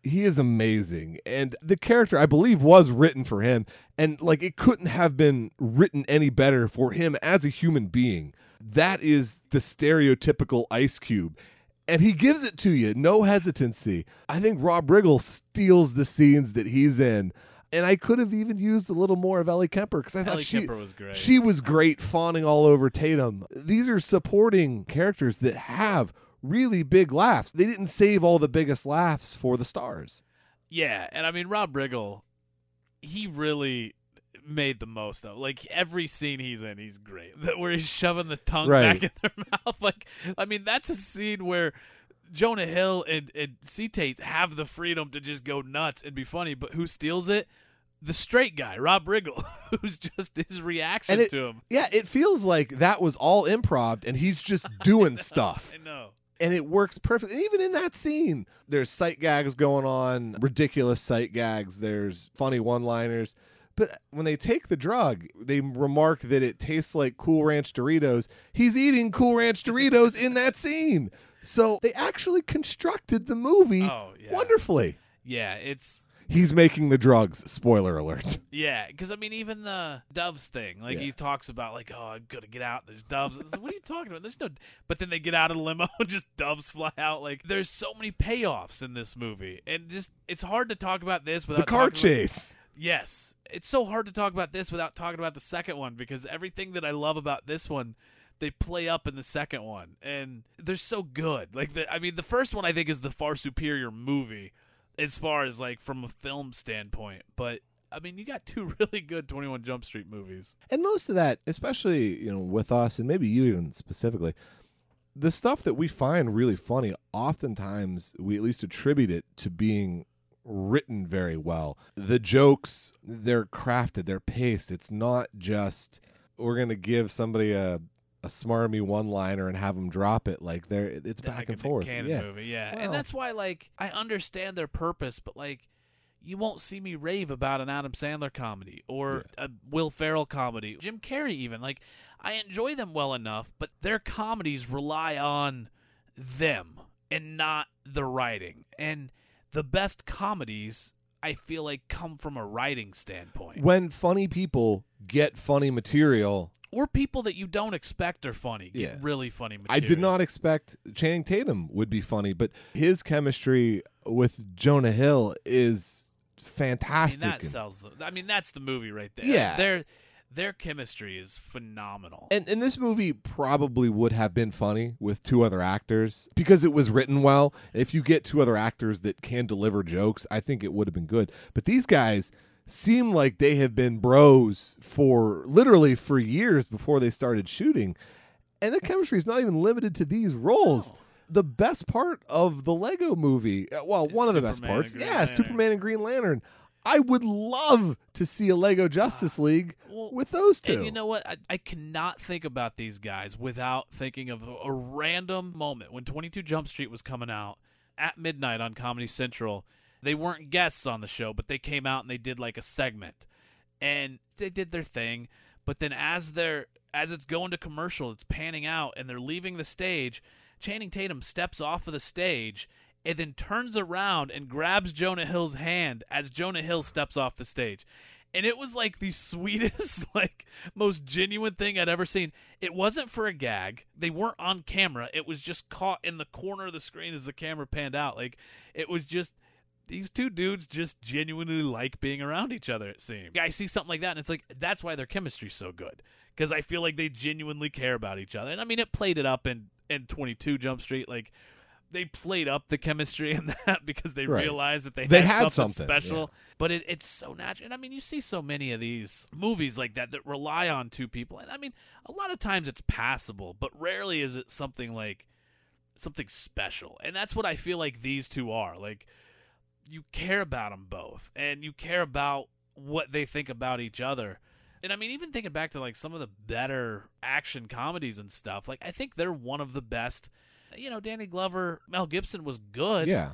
[SPEAKER 1] He is amazing. And the character, I believe, was written for him. And, like, it couldn't have been written any better for him as a human being. That is the stereotypical Ice Cube. And he gives it to you, no hesitancy. I think Rob Riggle steals the scenes that he's in. And I could have even used a little more of Ellie Kemper because I thought
[SPEAKER 2] Ellie
[SPEAKER 1] she
[SPEAKER 2] Kemper was great.
[SPEAKER 1] She was great, fawning all over Tatum. These are supporting characters that have really big laughs. They didn't save all the biggest laughs for the stars.
[SPEAKER 2] Yeah, and I mean Rob Riggle, he really made the most of it. Like every scene he's in, he's great. That where he's shoving the tongue
[SPEAKER 1] Right.
[SPEAKER 2] back in their mouth. Like I mean, that's a scene where Jonah Hill and, and C-Tate have the freedom to just go nuts and be funny, but who steals it? The straight guy, Rob Riggle, who's just his reaction
[SPEAKER 1] And it-
[SPEAKER 2] to him.
[SPEAKER 1] Yeah, it feels like that was all improv and he's just doing stuff.
[SPEAKER 2] I know.
[SPEAKER 1] And it works perfectly. And even in that scene, there's sight gags going on, ridiculous sight gags. There's funny one-liners. But when they take the drug, they remark that it tastes like Cool Ranch Doritos. He's eating Cool Ranch Doritos in that scene. So they actually constructed the movie
[SPEAKER 2] Oh, yeah.
[SPEAKER 1] wonderfully.
[SPEAKER 2] Yeah, it's
[SPEAKER 1] He's making the drugs. Spoiler alert.
[SPEAKER 2] yeah, because I mean, even the doves thing, like
[SPEAKER 1] Yeah.
[SPEAKER 2] he talks about, like, oh, I'm gonna get out. There's doves. It's like, what are you talking about? There's no. But then they get out of the limo, and just doves fly out. Like, there's so many payoffs in this movie, and just it's hard to talk about this without
[SPEAKER 1] The car
[SPEAKER 2] talking about-
[SPEAKER 1] chase.
[SPEAKER 2] Yes, it's so hard to talk about this without talking about the second one because everything that I love about this one, they play up in the second one, and they're so good. Like, the, I mean, the first one I think is the far superior movie as far as like from a film standpoint. But I mean, you got two really good twenty-one Jump Street movies.
[SPEAKER 1] And most of that, especially, you know, with us and maybe you even specifically, the stuff that we find really funny, oftentimes we at least attribute it to being written very well. The jokes, they're crafted, they're paced. It's not just we're going to give somebody a a smarmy one-liner and have them drop it. Like they're it's back
[SPEAKER 2] Like
[SPEAKER 1] and
[SPEAKER 2] a
[SPEAKER 1] forth.
[SPEAKER 2] Cannon
[SPEAKER 1] Yeah.
[SPEAKER 2] movie, yeah.
[SPEAKER 1] Well-
[SPEAKER 2] And that's why, like, I understand their purpose, but like, you won't see me rave about an Adam Sandler comedy or a Will Ferrell comedy, Jim Carrey even. Like, I enjoy them well enough, but their comedies rely on them and not the writing. And the best comedies, I feel like, come from a writing standpoint.
[SPEAKER 1] When funny people get funny material,
[SPEAKER 2] Or people that you don't expect are funny get
[SPEAKER 1] Yeah.
[SPEAKER 2] really funny
[SPEAKER 1] I
[SPEAKER 2] material.
[SPEAKER 1] did not expect Channing Tatum would be funny, but his chemistry with Jonah Hill is
[SPEAKER 2] I mean,
[SPEAKER 1] fantastic.
[SPEAKER 2] that
[SPEAKER 1] And-
[SPEAKER 2] sells the. I mean, that's the movie right there.
[SPEAKER 1] Yeah.
[SPEAKER 2] their their chemistry is phenomenal.
[SPEAKER 1] And, and this movie probably would have been funny with two other actors because it was written well. If you get two other actors that can deliver jokes, I think it would have been good. But these guys seem like they have been bros for literally for years before they started shooting. And the chemistry is not even limited to these roles.
[SPEAKER 2] No.
[SPEAKER 1] The best part of the Lego movie, uh, well, one of the best
[SPEAKER 2] Superman
[SPEAKER 1] parts,
[SPEAKER 2] and Green
[SPEAKER 1] yeah,
[SPEAKER 2] Lantern.
[SPEAKER 1] Superman and Green Lantern. I would love to see a Lego Justice League
[SPEAKER 2] Well,
[SPEAKER 1] with those two.
[SPEAKER 2] And you know what? I, I cannot think about these guys without thinking of a, a random moment when twenty-two Jump Street was coming out at midnight on Comedy Central. They weren't guests on the show, but they came out and they did like a segment, and they did their thing. But then as they're as it's going to commercial, it's panning out, and they're leaving the stage. Channing Tatum steps off of the stage and then turns around and grabs Jonah Hill's hand as Jonah Hill steps off the stage. And it was like the sweetest, like most genuine thing I'd ever seen. It wasn't for a gag. They weren't on camera. It was just caught in the corner of the screen as the camera panned out. Like, it was just these two dudes just genuinely like being around each other, it seemed. I see something like that, and it's like, that's why their chemistry's so good. Because I feel like they genuinely care about each other. And I mean, it played it up in, in twenty-two Jump Street. Like, they played up the chemistry in that because they
[SPEAKER 1] Right.
[SPEAKER 2] realized that they,
[SPEAKER 1] They
[SPEAKER 2] had,
[SPEAKER 1] had
[SPEAKER 2] something,
[SPEAKER 1] something,
[SPEAKER 2] special.
[SPEAKER 1] yeah.
[SPEAKER 2] But it, it's so natural. And I mean, you see so many of these movies like that that rely on two people. And I mean, a lot of times it's passable, but rarely is it something like something special. And that's what I feel like these two are. Like, you care about them both, and you care about what they think about each other. And I mean, even thinking back to like some of the better action comedies and stuff, like I think they're one of the best. You know, Danny Glover, Mel Gibson was good,
[SPEAKER 1] yeah.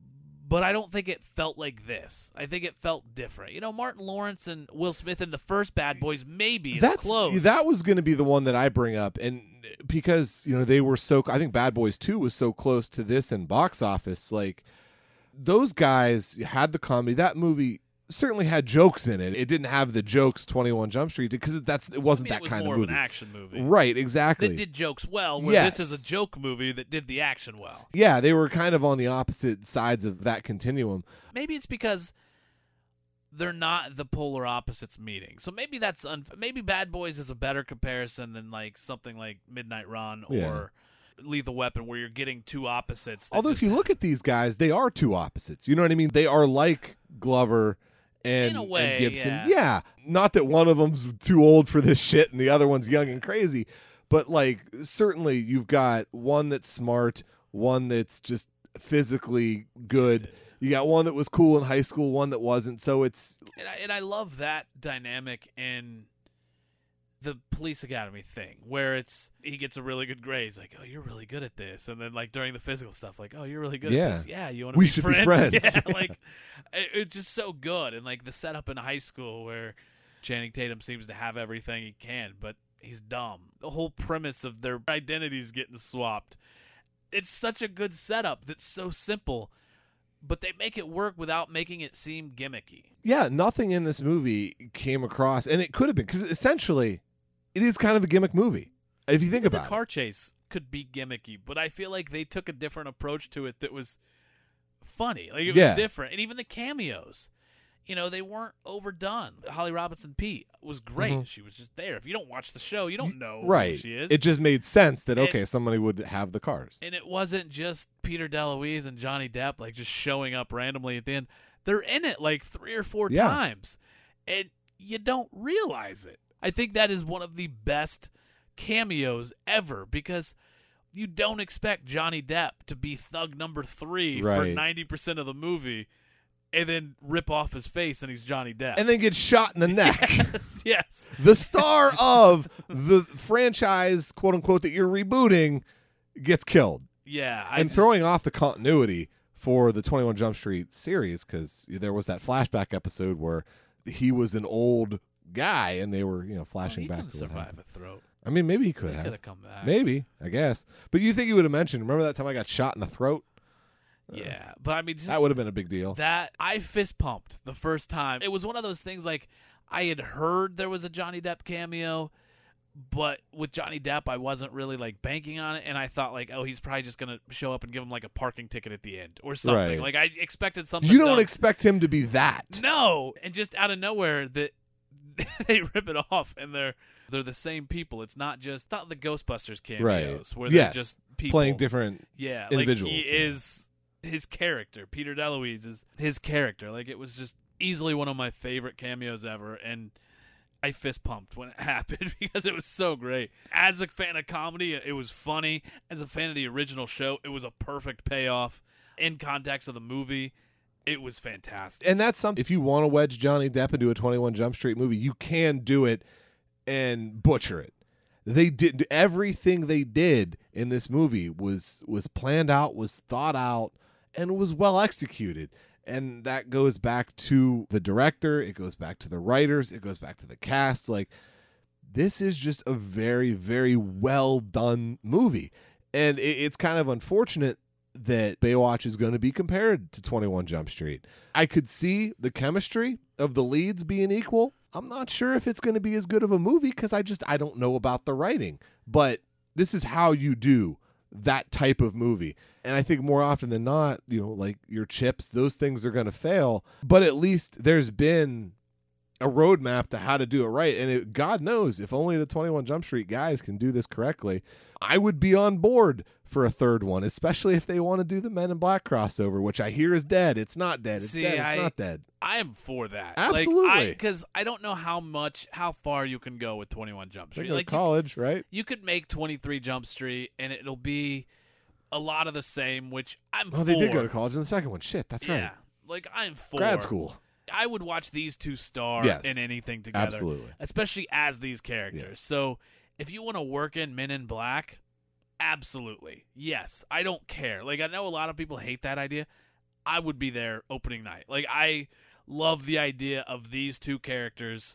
[SPEAKER 2] but I don't think it felt like this. I think it felt different. You know, Martin Lawrence and Will Smith in the first Bad Boys maybe is
[SPEAKER 1] That's
[SPEAKER 2] close.
[SPEAKER 1] that was going to be the one that I bring up, and because you know they were so. I think Bad Boys Two was so close to this in box office. Like those guys had the comedy. That movie certainly had jokes in it. It didn't have the jokes twenty-one Jump Street did because that's it wasn't
[SPEAKER 2] I mean,
[SPEAKER 1] that
[SPEAKER 2] it was
[SPEAKER 1] kind
[SPEAKER 2] more
[SPEAKER 1] of movie.
[SPEAKER 2] an action movie.
[SPEAKER 1] Right, exactly.
[SPEAKER 2] That did jokes well, where
[SPEAKER 1] Yes.
[SPEAKER 2] this is a joke movie that did the action well.
[SPEAKER 1] Yeah, they were kind of on the opposite sides of that continuum.
[SPEAKER 2] Maybe it's because they're not the polar opposites meeting. So maybe that's unf- maybe Bad Boys is a better comparison than like something like Midnight Run or
[SPEAKER 1] Yeah.
[SPEAKER 2] Lethal Weapon, where you're getting two opposites. that
[SPEAKER 1] Although
[SPEAKER 2] just-
[SPEAKER 1] if you look at these guys, they are two opposites. You know what I mean? They are like Glover and,
[SPEAKER 2] In a way,
[SPEAKER 1] and Gibson.
[SPEAKER 2] yeah.
[SPEAKER 1] Not that one of them's too old for this shit and the other one's young and crazy, but like certainly you've got one that's smart, one that's just physically good. You got one that was cool in high school, one that wasn't. So it's
[SPEAKER 2] and I, and I love that dynamic in the police academy thing, where it's he gets a really good grade. He's like, "Oh, you're really good at this," and then like during the physical stuff, like, "Oh, you're really good
[SPEAKER 1] Yeah.
[SPEAKER 2] at this. Yeah, you want to
[SPEAKER 1] We
[SPEAKER 2] be
[SPEAKER 1] should be
[SPEAKER 2] friends?"
[SPEAKER 1] friends.
[SPEAKER 2] Yeah, like it, it's just so good. And like the setup in high school where Channing Tatum seems to have everything he can, but he's dumb. The whole premise of their identities getting swapped. It's such a good setup that's so simple, but they make it work without making it seem gimmicky.
[SPEAKER 1] yeah, nothing in this movie came across, and it could have been because essentially it is kind of a gimmick movie if you think
[SPEAKER 2] The
[SPEAKER 1] about it.
[SPEAKER 2] car chase could be gimmicky, but I feel like they took a different approach to it that was funny. Like it was
[SPEAKER 1] Yeah.
[SPEAKER 2] different. And even the cameos, you know, they weren't overdone. Holly Robinson Pete was great.
[SPEAKER 1] Mhm.
[SPEAKER 2] She was just there. If you don't watch the show, you don't know
[SPEAKER 1] Right.
[SPEAKER 2] who she is.
[SPEAKER 1] It just made sense that
[SPEAKER 2] And-
[SPEAKER 1] okay, somebody would have the cars.
[SPEAKER 2] and it wasn't just Peter DeLuise and Johnny Depp like just showing up randomly at the end. They're in it like three or four
[SPEAKER 1] Yeah.
[SPEAKER 2] times, and you don't realize it. I think that is one of the best cameos ever because you don't expect Johnny Depp to be thug number three for
[SPEAKER 1] Right.
[SPEAKER 2] ninety percent of the movie and then rip off his face and he's Johnny Depp.
[SPEAKER 1] And then get shot in the neck.
[SPEAKER 2] yes, yes.
[SPEAKER 1] The star of the franchise, quote unquote, that you're rebooting gets killed.
[SPEAKER 2] Yeah. I
[SPEAKER 1] and
[SPEAKER 2] just-
[SPEAKER 1] throwing off the continuity for the twenty-one Jump Street series because there was that flashback episode where he was an old guy and they were, you know,
[SPEAKER 2] well,
[SPEAKER 1] flashing
[SPEAKER 2] he
[SPEAKER 1] back
[SPEAKER 2] couldn't
[SPEAKER 1] to what
[SPEAKER 2] survive
[SPEAKER 1] happened.
[SPEAKER 2] a throat.
[SPEAKER 1] I mean, maybe he
[SPEAKER 2] He
[SPEAKER 1] could
[SPEAKER 2] could
[SPEAKER 1] have.
[SPEAKER 2] have come back.
[SPEAKER 1] Maybe, I guess. But you think he would have mentioned, remember that time I got shot in the throat?
[SPEAKER 2] Yeah, but I mean, just
[SPEAKER 1] That would have been a big deal.
[SPEAKER 2] that I fist pumped the first time. It was one of those things like I had heard there was a Johnny Depp cameo, but with Johnny Depp, I wasn't really like banking on it, and I thought like, oh, he's probably just gonna show up and give him like a parking ticket at the end or something.
[SPEAKER 1] Right.
[SPEAKER 2] Like I expected something.
[SPEAKER 1] You don't
[SPEAKER 2] dumb.
[SPEAKER 1] expect him to be that.
[SPEAKER 2] No, and just out of nowhere that they rip it off, and they're they're the same people. It's not just not the Ghostbusters cameos
[SPEAKER 1] Right.
[SPEAKER 2] where
[SPEAKER 1] Yes.
[SPEAKER 2] they're just people
[SPEAKER 1] Playing different.
[SPEAKER 2] Yeah,
[SPEAKER 1] individuals,
[SPEAKER 2] like he
[SPEAKER 1] yeah.
[SPEAKER 2] is his character. Peter DeLuise is his character. Like it was just easily one of my favorite cameos ever, and I fist pumped when it happened because it was so great. As a fan of comedy, it was funny. As a fan of the original show, it was a perfect payoff. In context of the movie, it was fantastic.
[SPEAKER 1] And that's something, if you want to wedge Johnny Depp into a twenty-one Jump Street movie, you can do it and butcher it. They did everything they did in this movie was was planned out, was thought out, and was well executed. And that goes back to the director, it goes back to the writers, it goes back to the cast. Like, this is just a very, very well done movie. And it, it's kind of unfortunate that Baywatch is going to be compared to twenty-one Jump Street. I could see the chemistry of the leads being equal. I'm not sure if it's going to be as good of a movie because I just I don't know about the writing. But this is how you do that type of movie. And I think more often than not, you know, like your Chips, those things are going to fail. But at least there's been a roadmap to how to do it right. And it, God knows, if only the twenty-one Jump Street guys can do this correctly, I would be on board for a third one, especially if they want to do the Men in Black crossover, which I hear is dead. It's not dead. It's
[SPEAKER 2] See,
[SPEAKER 1] dead. It's
[SPEAKER 2] I-
[SPEAKER 1] not dead.
[SPEAKER 2] I am for that.
[SPEAKER 1] Absolutely.
[SPEAKER 2] Because I, don't know how much, how far you can go with twenty-one Jump
[SPEAKER 1] They
[SPEAKER 2] Street.
[SPEAKER 1] go to
[SPEAKER 2] Like you,
[SPEAKER 1] college, right?
[SPEAKER 2] you could make twenty-three Jump Street, and it'll be a lot of the same, which I'm
[SPEAKER 1] Oh,
[SPEAKER 2] for.
[SPEAKER 1] they did go to college in the second one. Shit, that's
[SPEAKER 2] yeah,
[SPEAKER 1] right.
[SPEAKER 2] like I'm for
[SPEAKER 1] Grad school.
[SPEAKER 2] I would watch these two star
[SPEAKER 1] Yes.
[SPEAKER 2] in anything together.
[SPEAKER 1] Absolutely.
[SPEAKER 2] Especially as these characters.
[SPEAKER 1] Yes.
[SPEAKER 2] So if you want to work in Men in Black, absolutely. Yes. I don't care. Like I know a lot of people hate that idea. I would be there opening night. Like I love the idea of these two characters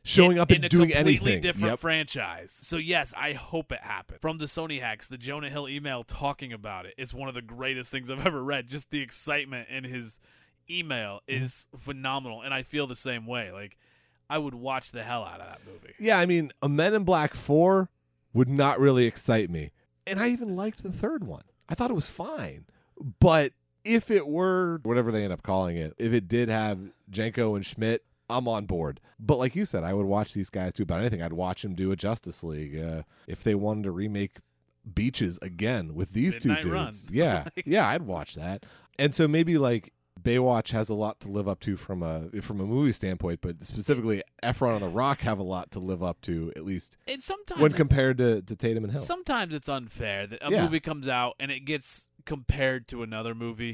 [SPEAKER 1] showing
[SPEAKER 2] in,
[SPEAKER 1] up and
[SPEAKER 2] in
[SPEAKER 1] doing
[SPEAKER 2] a completely
[SPEAKER 1] anything.
[SPEAKER 2] different
[SPEAKER 1] Yep.
[SPEAKER 2] franchise. So yes, I hope it happens. From the Sony hacks, the Jonah Hill email talking about it is one of the greatest things I've ever read. Just the excitement in his email is mm-hmm. phenomenal, and I feel the same way. Like, I would watch the hell out of that movie.
[SPEAKER 1] Yeah, I mean, a Men in Black four would not really excite me. And I even liked the third one. I thought it was fine. But if it were, whatever they end up calling it, if it did have Janko and Schmidt, I'm on board. But like you said, I would watch these guys do about anything. I'd watch them do a Justice League. Uh, if they wanted to remake Beaches again with these
[SPEAKER 2] Midnight
[SPEAKER 1] two dudes.
[SPEAKER 2] Run.
[SPEAKER 1] Yeah, yeah, I'd watch that. And so maybe like Baywatch has a lot to live up to from a from a movie standpoint, but specifically Efron and The Rock have a lot to live up to, at least
[SPEAKER 2] and sometimes
[SPEAKER 1] when compared to, to Tatum and Hill.
[SPEAKER 2] Sometimes it's unfair that a
[SPEAKER 1] Yeah.
[SPEAKER 2] movie comes out and it gets compared to another movie.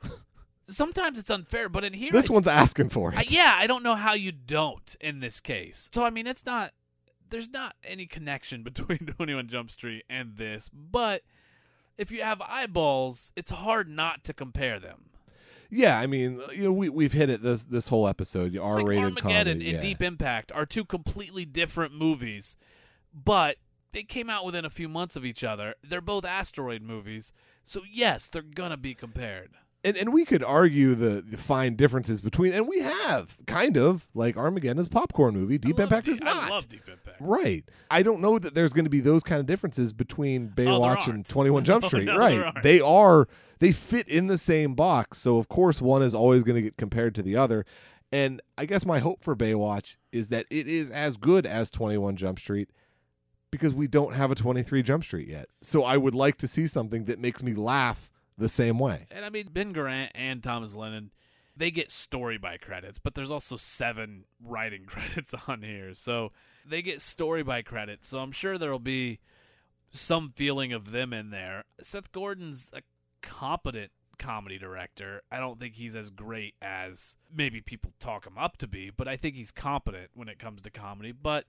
[SPEAKER 2] Sometimes it's unfair, but in here,
[SPEAKER 1] This
[SPEAKER 2] I,
[SPEAKER 1] one's asking for it.
[SPEAKER 2] I, yeah, I don't know how you don't in this case. So I mean, it's not. There's not any connection between twenty-one Jump Street and this, but if you have eyeballs, it's hard not to compare them.
[SPEAKER 1] Yeah, I mean, you know, we we've hit it this this whole episode.
[SPEAKER 2] It's
[SPEAKER 1] R-rated
[SPEAKER 2] like Armageddon
[SPEAKER 1] comedy,
[SPEAKER 2] and
[SPEAKER 1] yeah.
[SPEAKER 2] Deep Impact are two completely different movies, but they came out within a few months of each other. They're both asteroid movies, so yes, they're gonna be compared.
[SPEAKER 1] And and we could argue the, the fine differences between, and we have kind of like Armageddon is a popcorn movie. Deep
[SPEAKER 2] I love
[SPEAKER 1] Impact
[SPEAKER 2] Deep-
[SPEAKER 1] is not.
[SPEAKER 2] I love Deep Impact.
[SPEAKER 1] Right. I don't know that there's going to be those kind of differences between Baywatch and
[SPEAKER 2] aren't.
[SPEAKER 1] twenty-one Jump
[SPEAKER 2] No,
[SPEAKER 1] Street.
[SPEAKER 2] no,
[SPEAKER 1] right.
[SPEAKER 2] there aren't.
[SPEAKER 1] They are. They fit in the same box. So of course one is always going to get compared to the other. And I guess my hope for Baywatch is that it is as good as twenty-one Jump Street, because we don't have a twenty-three Jump Street yet. So I would like to see something that makes me laugh the same way.
[SPEAKER 2] And I mean, Ben Garant and Thomas Lennon, they get story by credits, but there's also seven writing credits on here. So they get story by credits. So I'm sure there'll be some feeling of them in there. Seth Gordon's a competent comedy director. I don't think he's as great as maybe people talk him up to be, but I think he's competent when it comes to comedy. But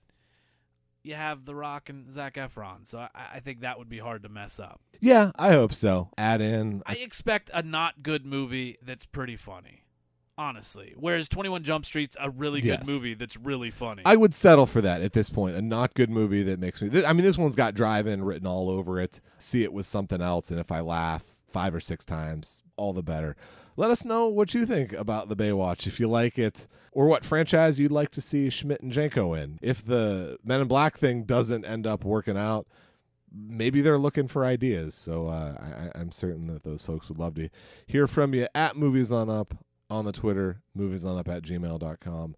[SPEAKER 2] you have The Rock and Zac Efron, so I, I think that would be hard to mess up.
[SPEAKER 1] Yeah, I hope so. Add in.
[SPEAKER 2] I expect a not good movie that's pretty funny, honestly. Whereas twenty-one Jump Street's a really good
[SPEAKER 1] Yes.
[SPEAKER 2] movie that's really funny.
[SPEAKER 1] I would settle for that at this point. A not good movie that makes me. Th- I mean, this one's got drive-in written all over it. See it with something else, and if I laugh five or six times, all the better. Let us know what you think about the Baywatch, if you like it, or what franchise you'd like to see Schmidt and Janko in. If the Men in Black thing doesn't end up working out, maybe they're looking for ideas. So uh, I, I'm certain that those folks would love to hear from you at Movies On Up on the Twitter, moviesonup at gmail dot com,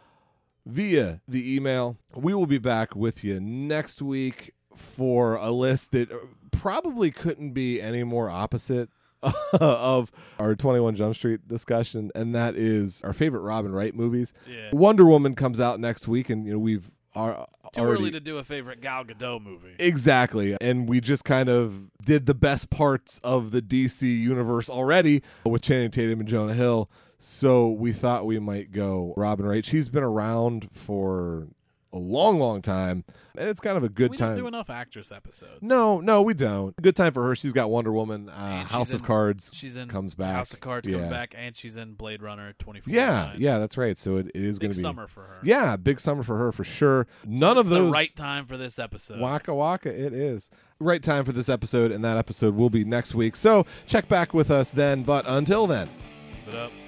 [SPEAKER 1] via the email. We will be back with you next week for a list that probably couldn't be any more opposite of our twenty-one Jump Street discussion, and that is our favorite Robin Wright movies.
[SPEAKER 2] Yeah.
[SPEAKER 1] Wonder Woman comes out next week, and you know we've are
[SPEAKER 2] Too
[SPEAKER 1] already
[SPEAKER 2] early to do a favorite Gal Gadot movie.
[SPEAKER 1] exactly, and we just kind of did the best parts of the D C universe already with Channing Tatum and Jonah Hill. So we thought we might go Robin Wright. She's been around for a long, long time, and it's kind of a good
[SPEAKER 2] we
[SPEAKER 1] time.
[SPEAKER 2] don't do enough actress episodes.
[SPEAKER 1] No, no, we don't. Good time for her. She's got Wonder Woman, uh,
[SPEAKER 2] And she's
[SPEAKER 1] House of
[SPEAKER 2] in-
[SPEAKER 1] Cards
[SPEAKER 2] She's in
[SPEAKER 1] comes back.
[SPEAKER 2] House of Cards
[SPEAKER 1] yeah.
[SPEAKER 2] comes back, and she's in Blade Runner twenty forty-nine.
[SPEAKER 1] Yeah, yeah, that's right. So it, it is going
[SPEAKER 2] Big
[SPEAKER 1] to be
[SPEAKER 2] summer for her.
[SPEAKER 1] Yeah, big summer for her for sure. None
[SPEAKER 2] It's
[SPEAKER 1] of those
[SPEAKER 2] the right time for this episode.
[SPEAKER 1] Waka waka, it is. Right time for this episode, and that episode will be next week. So check back with us then. But until then.
[SPEAKER 2] Keep it up.